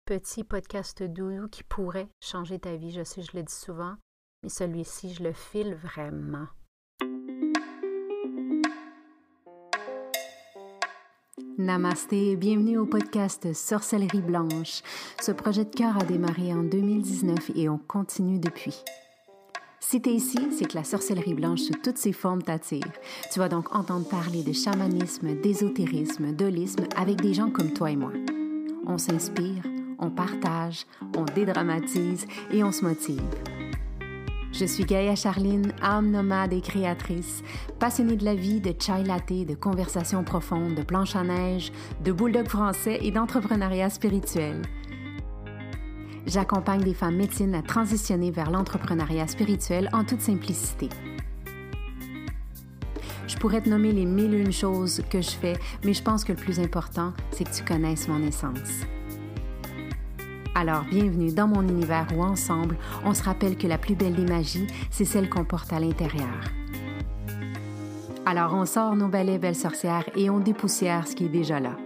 petit podcast doudou qui pourrait changer ta vie. Je sais, je le dis souvent, mais celui-ci, je le file vraiment. Namasté et bienvenue au podcast Sorcellerie Blanche. Ce projet de cœur a démarré en 2019 et on continue depuis. Si t'es ici, c'est que la sorcellerie blanche sous toutes ses formes t'attire. Tu vas donc entendre parler de chamanisme, d'ésotérisme, d'holisme avec des gens comme toi et moi. On s'inspire, on partage, on dédramatise et on se motive. Je suis Gaïa Charline, âme nomade et créatrice, passionnée de la vie, de chai latte, de conversations profondes, de planches à neige, de bulldog français et d'entrepreneuriat spirituel. J'accompagne des femmes médecines à transitionner vers l'entrepreneuriat spirituel en toute simplicité. Je pourrais te nommer les 1001 choses que je fais, mais je pense que le plus important, c'est que tu connaisses mon essence. Alors, bienvenue dans mon univers où ensemble, on se rappelle que la plus belle des magies, c'est celle qu'on porte à l'intérieur. Alors, on sort nos balais belles sorcières et on dépoussière ce qui est déjà là.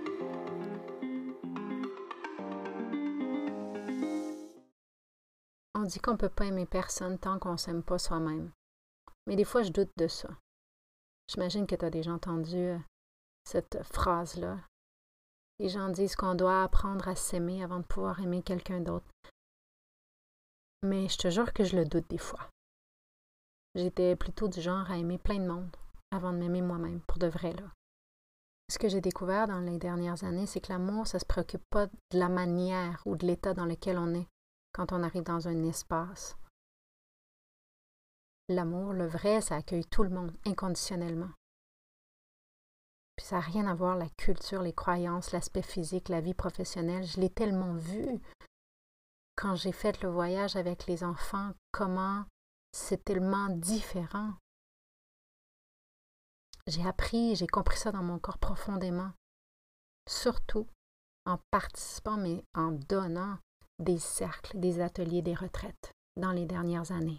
On dit qu'on ne peut pas aimer personne tant qu'on ne s'aime pas soi-même. Mais des fois, je doute de ça. J'imagine que tu as déjà entendu cette phrase-là. Les gens disent qu'on doit apprendre à s'aimer avant de pouvoir aimer quelqu'un d'autre. Mais je te jure que je le doute des fois. J'étais plutôt du genre à aimer plein de monde avant de m'aimer moi-même, pour de vrai, là. Ce que j'ai découvert dans les dernières années, c'est que l'amour, ça ne se préoccupe pas de la manière ou de l'état dans lequel on est quand on arrive dans un espace. L'amour, le vrai, ça accueille tout le monde, inconditionnellement. Puis ça n'a rien à voir, la culture, les croyances, l'aspect physique, la vie professionnelle. Je l'ai tellement vu quand j'ai fait le voyage avec les enfants, comment c'est tellement différent. J'ai appris, j'ai compris ça dans mon corps profondément. Surtout en participant, mais en donnant des cercles, des ateliers, des retraites dans les dernières années.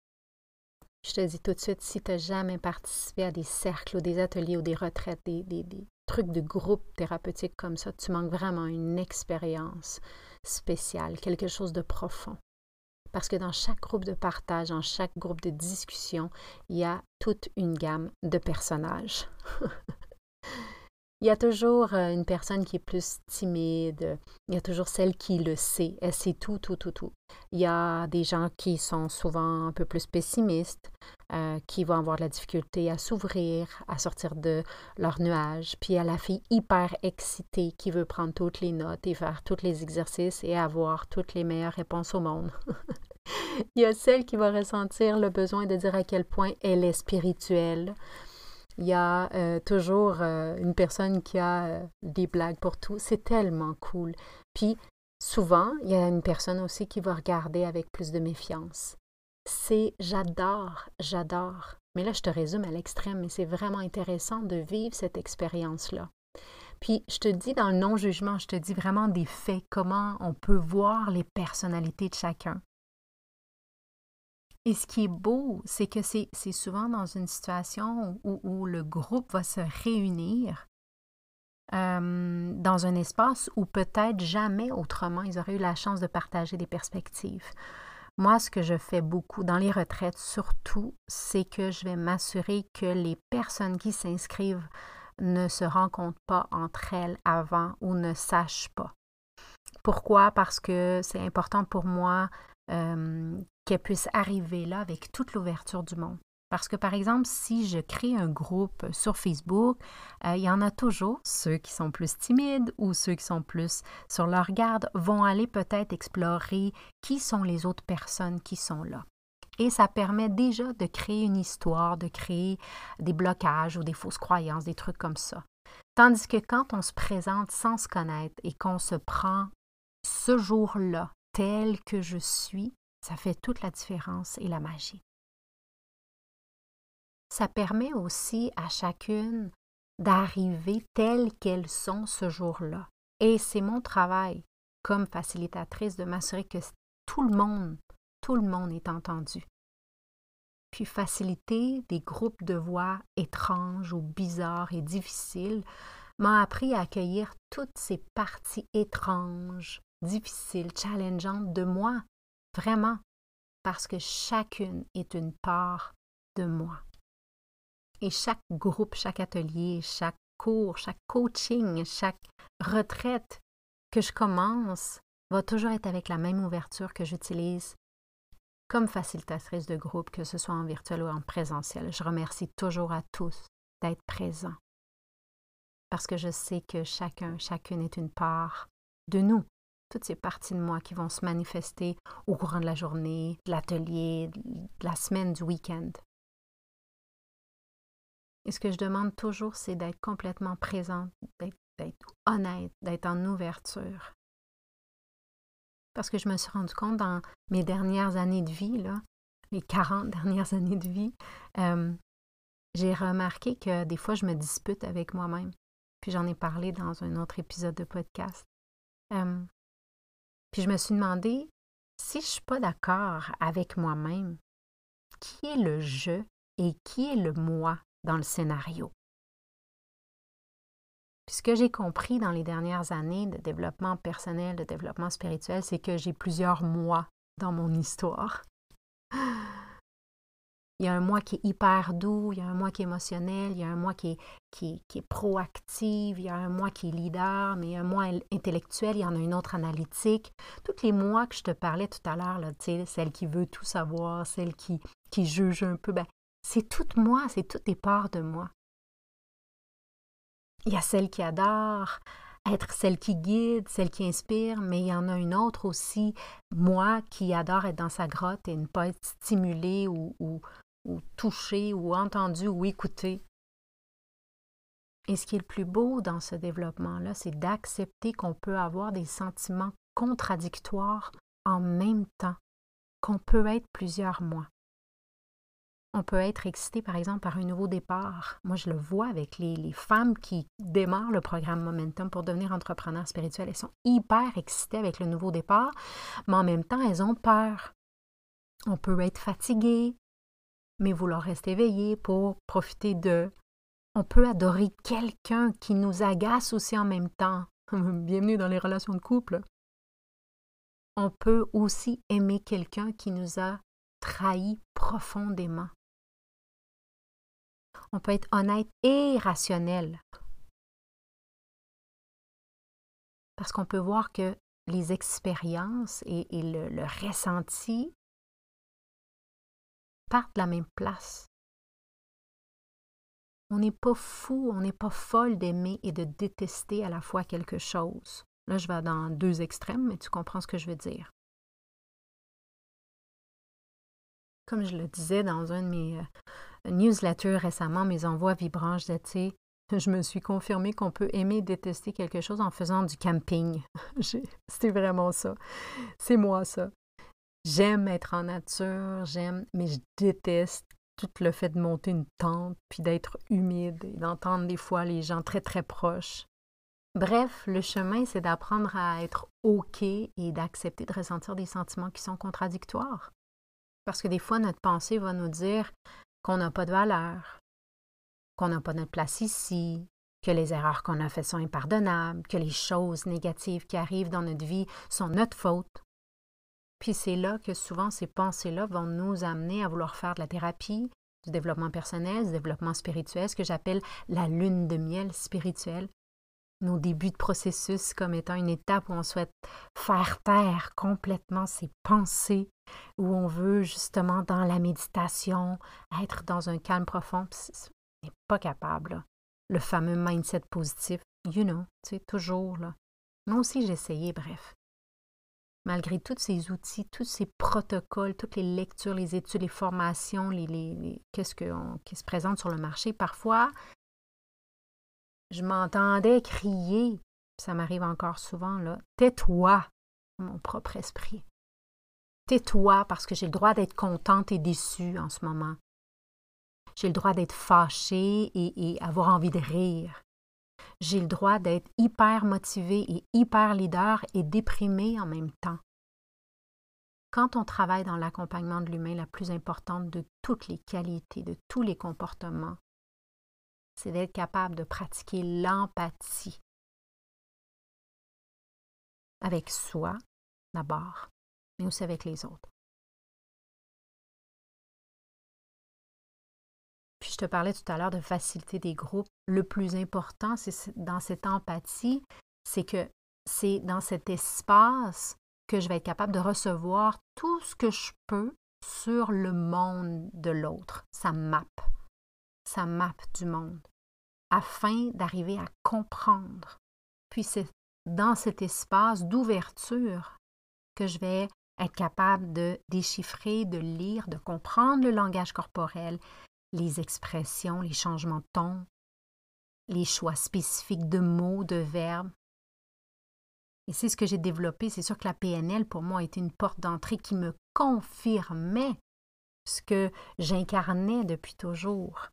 Je te dis tout de suite, si tu n'as jamais participé à des cercles ou des ateliers ou des retraites, des trucs de groupe thérapeutique comme ça, tu manques vraiment une expérience spéciale, quelque chose de profond. Parce que dans chaque groupe de partage, dans chaque groupe de discussion, il y a toute une gamme de personnages. Il y a toujours une personne qui est plus timide, il y a toujours celle qui le sait, elle sait tout. Il y a des gens qui sont souvent un peu plus pessimistes, qui vont avoir de la difficulté à s'ouvrir, à sortir de leur nuage. Puis il y a la fille hyper excitée qui veut prendre toutes les notes et faire tous les exercices et avoir toutes les meilleures réponses au monde. Il y a celle qui va ressentir le besoin de dire à quel point elle est spirituelle. Il y a toujours une personne qui a des blagues pour tout. C'est tellement cool. Puis, souvent, il y a une personne aussi qui va regarder avec plus de méfiance. J'adore. Mais là, je te résume à l'extrême, mais c'est vraiment intéressant de vivre cette expérience-là. Puis, je te dis dans le non-jugement, je te dis vraiment des faits, comment on peut voir les personnalités de chacun. Et ce qui est beau, c'est que c'est souvent dans une situation où le groupe va se réunir dans un espace où peut-être jamais autrement ils auraient eu la chance de partager des perspectives. Moi, ce que je fais beaucoup dans les retraites surtout, c'est que je vais m'assurer que les personnes qui s'inscrivent ne se rencontrent pas entre elles avant ou ne sachent pas. Pourquoi? Parce que c'est important pour moi qu'elle puisse arriver là avec toute l'ouverture du monde. Parce que, par exemple, si je crée un groupe sur Facebook, il y en a toujours ceux qui sont plus timides ou ceux qui sont plus sur leur garde vont aller peut-être explorer qui sont les autres personnes qui sont là. Et ça permet déjà de créer une histoire, de créer des blocages ou des fausses croyances, des trucs comme ça. Tandis que quand on se présente sans se connaître et qu'on se prend ce jour-là tel que je suis, ça fait toute la différence et la magie. Ça permet aussi à chacune d'arriver telles qu'elles sont ce jour-là. Et c'est mon travail comme facilitatrice de m'assurer que tout le monde est entendu. Puis faciliter des groupes de voix étranges ou bizarres et difficiles m'a appris à accueillir toutes ces parties étranges difficiles, challengeantes de moi, vraiment, parce que chacune est une part de moi. Et chaque groupe, chaque atelier, chaque cours, chaque coaching, chaque retraite que je commence va toujours être avec la même ouverture que j'utilise comme facilitatrice de groupe, que ce soit en virtuel ou en présentiel. Je remercie toujours à tous d'être présents parce que je sais que chacune est une part de nous. Toutes ces parties de moi qui vont se manifester au courant de la journée, de l'atelier, de la semaine, du week-end. Et ce que je demande toujours, c'est d'être complètement présente, d'être honnête, d'être en ouverture. Parce que je me suis rendu compte dans mes dernières années de vie, là, les 40 dernières années de vie, j'ai remarqué que des fois, je me dispute avec moi-même. Puis j'en ai parlé dans un autre épisode de podcast. Puis je me suis demandé, si je ne suis pas d'accord avec moi-même, qui est le je et qui est le moi dans le scénario? Puis ce que j'ai compris dans les dernières années de développement personnel, de développement spirituel, c'est que j'ai plusieurs moi dans mon histoire. Il y a un moi qui est hyper doux, il y a un moi qui est émotionnel, il y a un moi qui est proactif, il y a un moi qui est leader, mais il y a un moi intellectuel, il y en a une autre analytique. Toutes les moi que je te parlais tout à l'heure, là, celle qui veut tout savoir, celle qui juge un peu, c'est toutes moi, c'est toutes des parts de moi. Il y a celle qui adore être celle qui guide, celle qui inspire, mais il y en a une autre aussi, moi, qui adore être dans sa grotte et ne pas être stimulée ou touchée ou entendue ou écoutée. Et ce qui est le plus beau dans ce développement-là, c'est d'accepter qu'on peut avoir des sentiments contradictoires en même temps, qu'on peut être plusieurs moi. On peut être excité, par exemple, par un nouveau départ. Moi, je le vois avec les femmes qui démarrent le programme Momentum pour devenir entrepreneurs spirituels. Elles sont hyper excitées avec le nouveau départ, mais en même temps, elles ont peur. On peut être fatigué, mais vouloir rester éveillé pour profiter de... On peut adorer quelqu'un qui nous agace aussi en même temps. Bienvenue dans les relations de couple. On peut aussi aimer quelqu'un qui nous a trahis profondément. On peut être honnête et rationnel. Parce qu'on peut voir que les expériences et le ressenti partent de la même place. On n'est pas fou, on n'est pas folle d'aimer et de détester à la fois quelque chose. Là, je vais dans deux extrêmes, mais tu comprends ce que je veux dire. Comme je le disais dans un de mes newsletters récemment, mes envois vibrants, je disais, tu sais, je me suis confirmée qu'on peut aimer et détester quelque chose en faisant du camping. C'est vraiment ça. C'est moi, ça. J'aime être en nature, mais je déteste tout le fait de monter une tente, puis d'être humide et d'entendre des fois les gens très, très proches. Bref, le chemin, c'est d'apprendre à être OK et d'accepter de ressentir des sentiments qui sont contradictoires. Parce que des fois, notre pensée va nous dire qu'on n'a pas de valeur, qu'on n'a pas notre place ici, que les erreurs qu'on a faites sont impardonnables, que les choses négatives qui arrivent dans notre vie sont notre faute. Puis c'est là que souvent ces pensées-là vont nous amener à vouloir faire de la thérapie, du développement personnel, du développement spirituel, ce que j'appelle la lune de miel spirituelle. Nos débuts de processus comme étant une étape où on souhaite faire taire complètement ses pensées, où on veut justement dans la méditation être dans un calme profond. On n'est pas capable, là. Le fameux mindset positif, tu sais, toujours, là. Moi aussi, j'ai essayé, bref. Malgré tous ces outils, tous ces protocoles, toutes les lectures, les études, les formations, qu'est-ce qui se présente sur le marché, parfois, je m'entendais crier, ça m'arrive encore souvent, là, « Tais-toi, mon propre esprit. Tais-toi parce que j'ai le droit d'être contente et déçue en ce moment. J'ai le droit d'être fâchée et avoir envie de rire. J'ai le droit d'être hyper motivée et hyper leader et déprimée en même temps. » Quand on travaille dans l'accompagnement de l'humain, la plus importante de toutes les qualités, de tous les comportements, c'est d'être capable de pratiquer l'empathie. avec soi d'abord, mais aussi avec les autres. Puis je te parlais tout à l'heure de faciliter des groupes. Le plus important, c'est dans cette empathie, c'est que c'est dans cet espace que je vais être capable de recevoir tout ce que je peux sur le monde de l'autre, sa map du monde, afin d'arriver à comprendre. Puis c'est dans cet espace d'ouverture que je vais être capable de déchiffrer, de lire, de comprendre le langage corporel, les expressions, les changements de ton, les choix spécifiques de mots, de verbes. Et c'est ce que j'ai développé. C'est sûr que la PNL, pour moi, a été une porte d'entrée qui me confirmait ce que j'incarnais depuis toujours.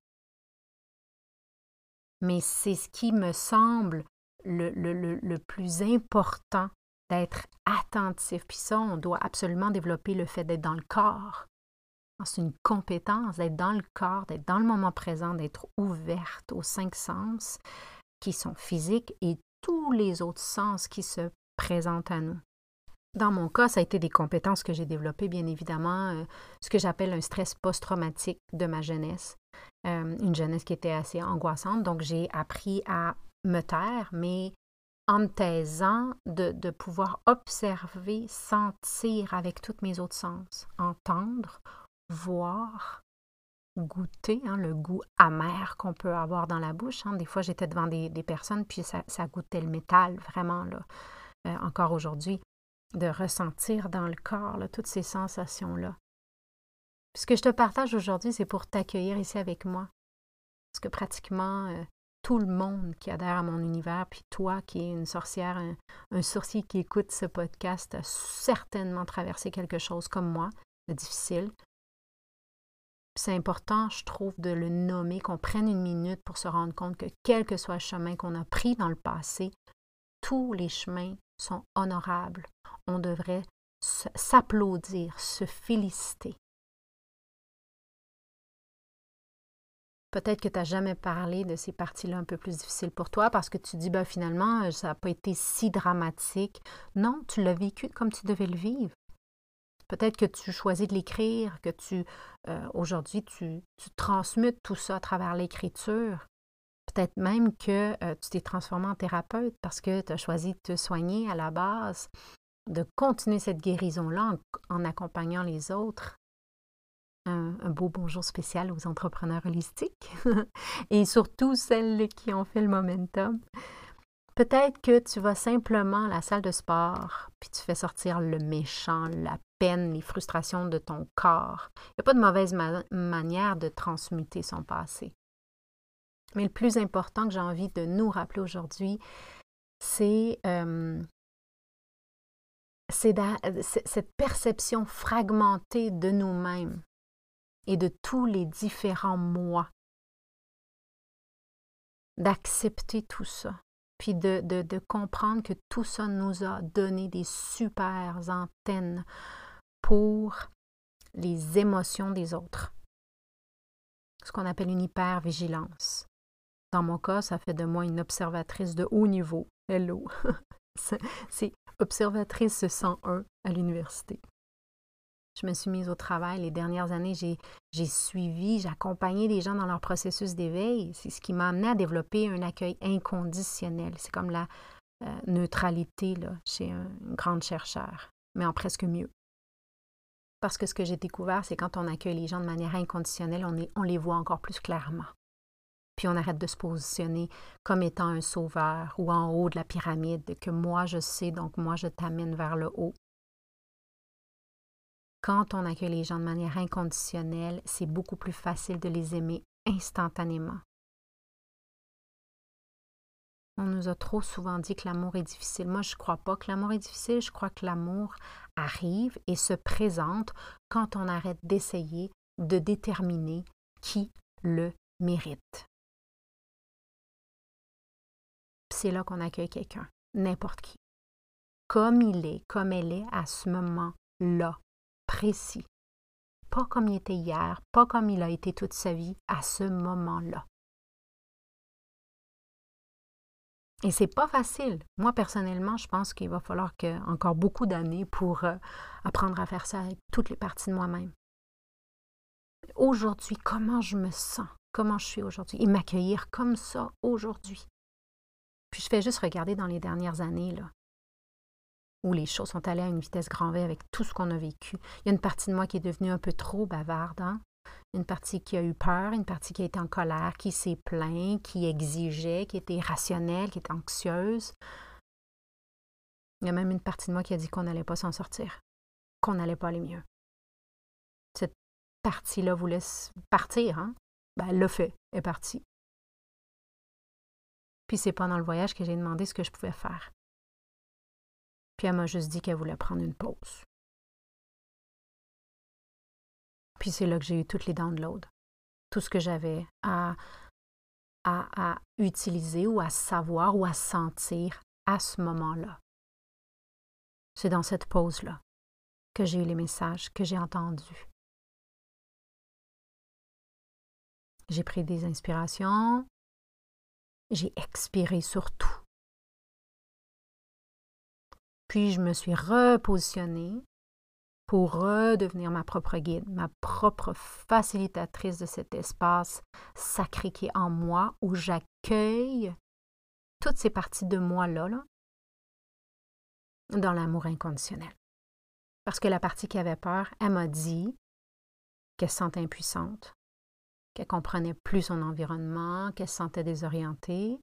Mais c'est ce qui me semble le plus important, d'être attentif. Puis ça, on doit absolument développer le fait d'être dans le corps. C'est une compétence d'être dans le corps, d'être dans le moment présent, d'être ouverte aux 5 sens qui sont physiques et tous les autres sens qui se présentent à nous. Dans mon cas, ça a été des compétences que j'ai développées, bien évidemment, ce que j'appelle un stress post-traumatique de ma jeunesse, une jeunesse qui était assez angoissante. Donc, j'ai appris à me taire, mais en me taisant, de pouvoir observer, sentir avec tous mes autres sens, entendre, voir, goûter, le goût amer qu'on peut avoir dans la bouche. Des fois, j'étais devant des personnes, puis ça goûtait le métal, vraiment, là, encore aujourd'hui, de ressentir dans le corps là, toutes ces sensations-là. Puis ce que je te partage aujourd'hui, c'est pour t'accueillir ici avec moi. Parce que pratiquement tout le monde qui adhère à mon univers, puis toi qui es une sorcière, un sorcier qui écoute ce podcast, a certainement traversé quelque chose comme moi, de difficile. C'est important, je trouve, de le nommer, qu'on prenne une minute pour se rendre compte que quel que soit le chemin qu'on a pris dans le passé, tous les chemins sont honorables. On devrait s'applaudir, se féliciter. Peut-être que tu n'as jamais parlé de ces parties-là un peu plus difficiles pour toi parce que tu dis, finalement, ça n'a pas été si dramatique. Non, tu l'as vécu comme tu devais le vivre. Peut-être que tu choisis de l'écrire, que aujourd'hui, tu transmutes tout ça à travers l'écriture. Peut-être même que tu t'es transformé en thérapeute parce que tu as choisi de te soigner à la base, de continuer cette guérison-là en accompagnant les autres. Un beau bonjour spécial aux entrepreneurs holistiques et surtout celles qui ont fait le momentum. Peut-être que tu vas simplement à la salle de sport puis tu fais sortir le méchant, la peine, les frustrations de ton corps. Il n'y a pas de mauvaise manière de transmuter son passé. Mais le plus important que j'ai envie de nous rappeler aujourd'hui, c'est cette perception fragmentée de nous-mêmes et de tous les différents moi. D'accepter tout ça, puis de comprendre que tout ça nous a donné des super antennes pour les émotions des autres. Ce qu'on appelle une hypervigilance. Dans mon cas, ça fait de moi une observatrice de haut niveau. Hello! C'est observatrice 101 à l'université. Je me suis mise au travail. Les dernières années, j'ai suivi, j'ai accompagné les gens dans leur processus d'éveil. C'est ce qui m'a amené à développer un accueil inconditionnel. C'est comme la neutralité là, chez un grand chercheur, mais en presque mieux. Parce que ce que j'ai découvert, c'est quand on accueille les gens de manière inconditionnelle, on les voit encore plus clairement. Puis on arrête de se positionner comme étant un sauveur ou en haut de la pyramide, que moi je sais, donc moi je t'amène vers le haut. Quand on accueille les gens de manière inconditionnelle, c'est beaucoup plus facile de les aimer instantanément. On nous a trop souvent dit que l'amour est difficile. Moi, je ne crois pas que l'amour est difficile. Je crois que l'amour arrive et se présente quand on arrête d'essayer de déterminer qui le mérite. C'est là qu'on accueille quelqu'un, n'importe qui. Comme il est, comme elle est à ce moment-là, précis. Pas comme il était hier, pas comme il a été toute sa vie, à ce moment-là. Et c'est pas facile. Moi, personnellement, je pense qu'il va falloir encore beaucoup d'années pour apprendre à faire ça avec toutes les parties de moi-même. Aujourd'hui, comment je me sens, comment je suis aujourd'hui, et m'accueillir comme ça aujourd'hui. Puis je fais juste regarder dans les dernières années, là, où les choses sont allées à une vitesse grand V avec tout ce qu'on a vécu. Il y a une partie de moi qui est devenue un peu trop bavarde, hein? Une partie qui a eu peur, une partie qui a été en colère, qui s'est plaint, qui exigeait, qui était irrationnelle, qui était anxieuse. Il y a même une partie de moi qui a dit qu'on n'allait pas s'en sortir, qu'on n'allait pas aller mieux. Cette partie-là voulait partir, hein? Ben, elle l'a fait, elle est partie. Puis c'est pendant le voyage que j'ai demandé ce que je pouvais faire. Puis elle m'a juste dit qu'elle voulait prendre une pause. Puis c'est là que j'ai eu toutes les downloads. Tout ce que j'avais à utiliser ou à savoir ou à sentir à ce moment-là. C'est dans cette pause-là que j'ai eu les messages, que j'ai entendus. J'ai pris des inspirations, j'ai expiré sur tout. Puis je me suis repositionnée pour redevenir ma propre guide, ma propre facilitatrice de cet espace sacré qui est en moi, où j'accueille toutes ces parties de moi-là, dans l'amour inconditionnel. Parce que la partie qui avait peur, elle m'a dit qu'elle se sentait impuissante, qu'elle comprenait plus son environnement, qu'elle se sentait désorientée.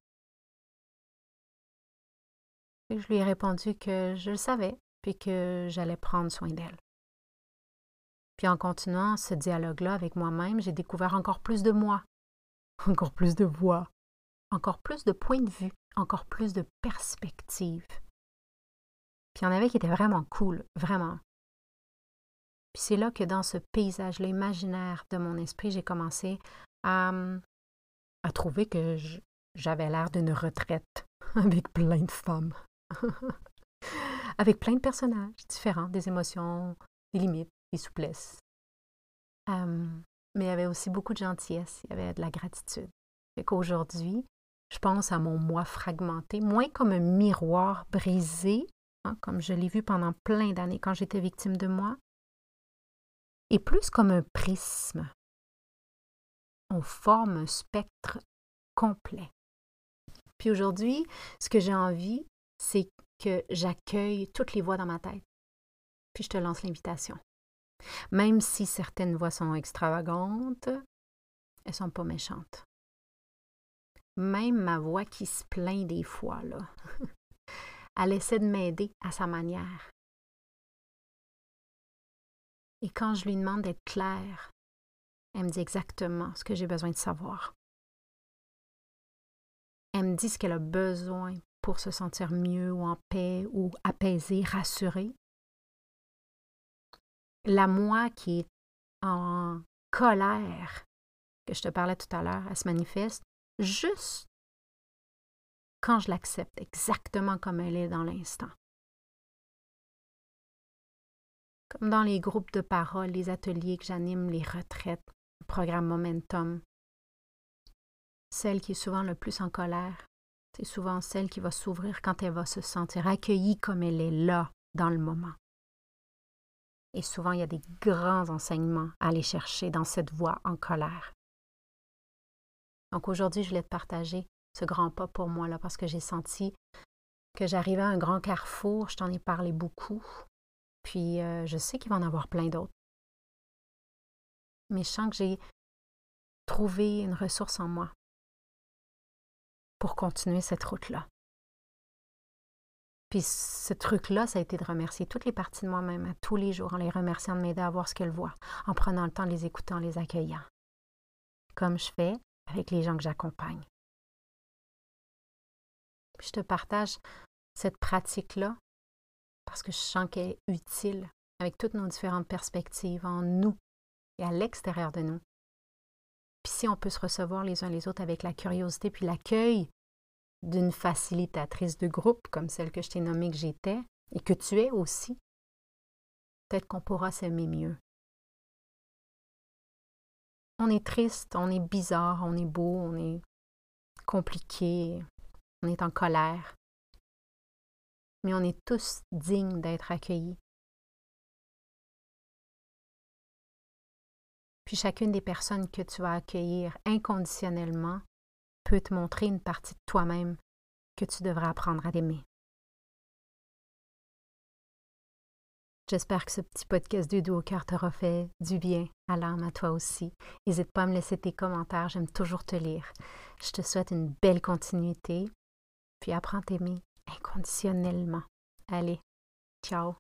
Et je lui ai répondu que je le savais, puis que j'allais prendre soin d'elle. Puis en continuant ce dialogue-là avec moi-même, j'ai découvert encore plus de moi, encore plus de voix, encore plus de points de vue, encore plus de perspectives. Puis il y en avait qui étaient vraiment cool, vraiment. Puis c'est là que dans ce paysage-là imaginaire de mon esprit, j'ai commencé à trouver que j'avais l'air d'une retraite avec plein de femmes. Avec plein de personnages différents, des émotions, des limites, des souplesses. Mais il y avait aussi beaucoup de gentillesse, il y avait de la gratitude. Fait qu'aujourd'hui, je pense à mon moi fragmenté, moins comme un miroir brisé, hein, comme je l'ai vu pendant plein d'années quand j'étais victime de moi, et plus comme un prisme. On forme un spectre complet. Puis aujourd'hui, ce que j'ai envie, c'est que j'accueille toutes les voix dans ma tête. Puis je te lance l'invitation. Même si certaines voix sont extravagantes, elles ne sont pas méchantes. Même ma voix qui se plaint des fois, là, elle essaie de m'aider à sa manière. Et quand je lui demande d'être claire, elle me dit exactement ce que j'ai besoin de savoir. Elle me dit ce qu'elle a besoin pour se sentir mieux ou en paix ou apaisée, rassurée. La moi qui est en colère, que je te parlais tout à l'heure, elle se manifeste juste quand je l'accepte exactement comme elle est dans l'instant. Comme dans les groupes de parole, les ateliers que j'anime, les retraites, le programme Momentum, celle qui est souvent le plus en colère, c'est souvent celle qui va s'ouvrir quand elle va se sentir accueillie comme elle est là, dans le moment. Et souvent, il y a des grands enseignements à aller chercher dans cette voie en colère. Donc aujourd'hui, je voulais te partager ce grand pas pour moi, là, parce que j'ai senti que j'arrivais à un grand carrefour. Je t'en ai parlé beaucoup. Puis je sais qu'il va en avoir plein d'autres. Mais je sens que j'ai trouvé une ressource en moi pour continuer cette route-là. Puis ce truc-là, ça a été de remercier toutes les parties de moi-même à tous les jours, en les remerciant de m'aider à voir ce qu'elles voient, en prenant le temps de les écouter, en les accueillant, comme je fais avec les gens que j'accompagne. Puis je te partage cette pratique-là parce que je sens qu'elle est utile avec toutes nos différentes perspectives en nous et à l'extérieur de nous. Puis si on peut se recevoir les uns les autres avec la curiosité puis l'accueil d'une facilitatrice de groupe comme celle que je t'ai nommée que j'étais et que tu es aussi, peut-être qu'on pourra s'aimer mieux. On est triste, on est bizarre, on est beau, on est compliqué, on est en colère, mais on est tous dignes d'être accueillis. Puis chacune des personnes que tu vas accueillir inconditionnellement peut te montrer une partie de toi-même que tu devras apprendre à aimer. J'espère que ce petit podcast de Doux au cœur t'aura fait du bien à l'âme, à toi aussi. N'hésite pas à me laisser tes commentaires, j'aime toujours te lire. Je te souhaite une belle continuité, puis apprends à t'aimer inconditionnellement. Allez, ciao!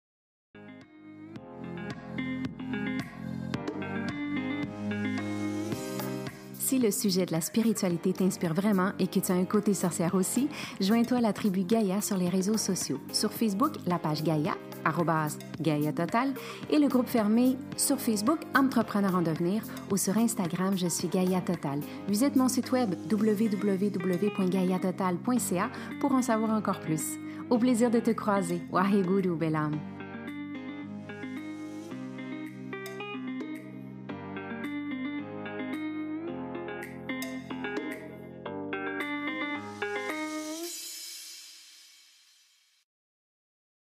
Si le sujet de la spiritualité t'inspire vraiment et que tu as un côté sorcière aussi, joins-toi à la tribu Gaïa sur les réseaux sociaux. Sur Facebook, la page Gaïa, @Gaïa Total, et le groupe fermé sur Facebook Entrepreneur en devenir, ou sur Instagram, je suis Gaïa Total. Visite mon site web www.gaïatotal.ca pour en savoir encore plus. Au plaisir de te croiser. Waheguru, belle âme.